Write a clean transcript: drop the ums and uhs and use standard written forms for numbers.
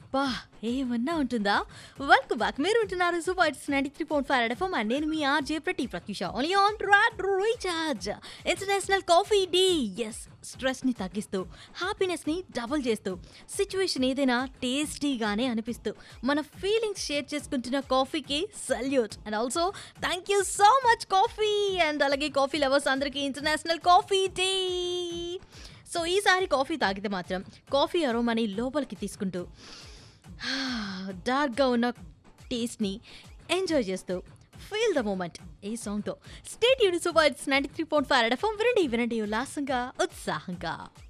అబ్బా! ఏమన్నా ఉంటుందా? Welcome back. మీరు వింటున్నారు సూపర్ హిట్స్ 93.5 ఎఫ్ఎం అండ్ నేను మీ RJ Pratyusha. Only on track recharge. International coffee day. Yes. స్ట్రెస్‌ని తగ్గిస్తూ, హ్యాపీనెస్‌ని డబుల్ చేస్తూ, సిట్యుయేషన్ ఏదైనా టేస్టీగానే అనిపిస్తూ, మన ఫీలింగ్స్ షేర్ చేసుకుంటున్న కాఫీకి salute. And also thank you so much coffee. And అలాగే కాఫీ లవర్స్ అందరికీ ఇంటర్నేషనల్ కాఫీ డే. సో ఈసారి కాఫీ తాగితే మాత్రం కాఫీ అరోమాని లోపలికి తీసుకుంటూ డార్క్గా ఉన్న టేస్ట్ని ఎంజాయ్ చేస్తూ ఫీల్ ద మూమెంట్ ఈ సాంగ్తో. స్టేట్ యూని సూపర్ హిట్స్ 93.5 ఎఫ్ఎం వినండి వినండి ఉల్లాసంగా ఉత్సాహంగా.